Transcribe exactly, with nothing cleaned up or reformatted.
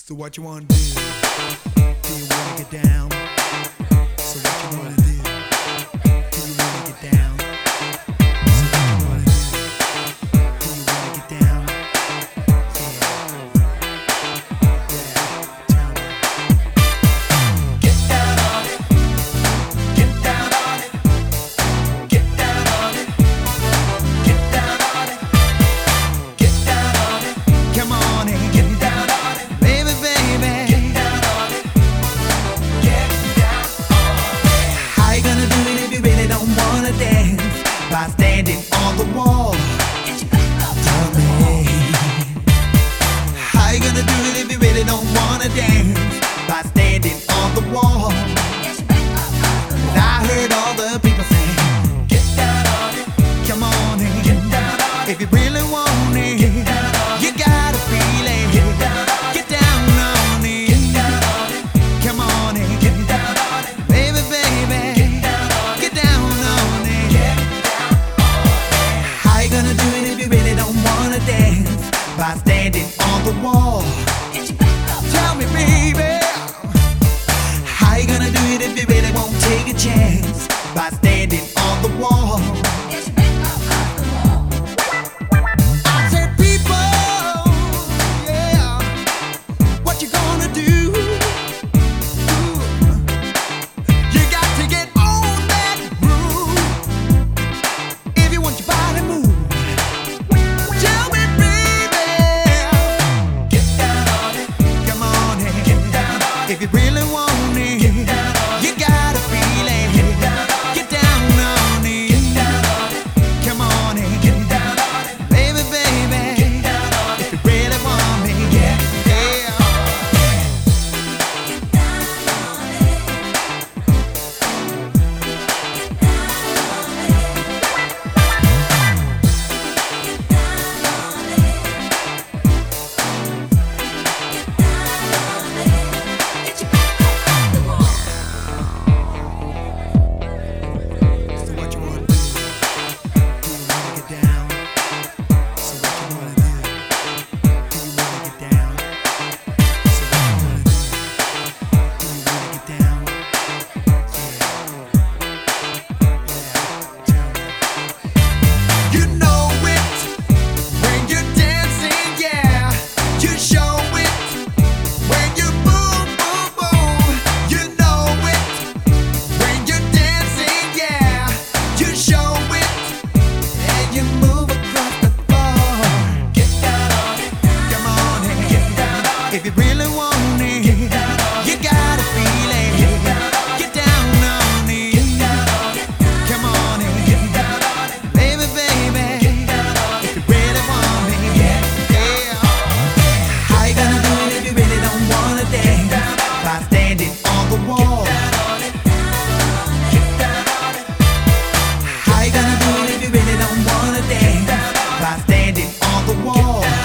So what you wanna do? Do you wanna get down? So what you wanna do? Do you wanna get down? So what you wanna do? Do you wanna get down? Yeah. Yeah. Tell me. Get down on it. Get down on it. Get down on it. Get down on it. Get down on it. Come on and Get down on it. baby, baby. Get down on it. Get down on it. How you gonna do it if you really don't wanna dance? By standing on the wall. Tell me. How you gonna do it if you really don't wanna dance? By standing on the wall. I heard all the people say, Get down on it. come on and Get down on it. if you really want it, you gotta feel it. Get down on it. Get down on it. Get down on it. Come on and Get down on it. baby, baby. Get down on it. Get down on it. Get down on it. How you gonna do it if you really don't wanna dance? By standing on the wall. Tell me, baby. How you gonna do it if you really won't take a chance? By standing on the wall. I said, people, yeah, what you gonna do? Ooh, you got to get on that groove if you want your body moved. Tell me, baby, Get down on it. come on and Get down on it. if you really want it, you gotta feel it. Get down on it. Get down on it. Come on and Get down on it. baby, baby, Get down on if it. you really want me, yeah, yeah. So what you wanna do? Do you wanna get down? So what you wanna do? Do you wanna get down? So what you wanna do? Do you wanna get down? Yeah. Yeah. Tell me. You know it when you're dancing, yeah. You show it when you move, move, move. You know it when you're dancing, yeah. You show it and you move across the floor. Get down on it. Come on and Get down on it. if you really want it, you gotta feel it. Get down on it. Come on and baby, baby, if you really want me, yeah. How you gonna do it if you really don't wanna dance? By standing on the wall. How you gonna do it if you really don't wanna dance? By standing on the wall.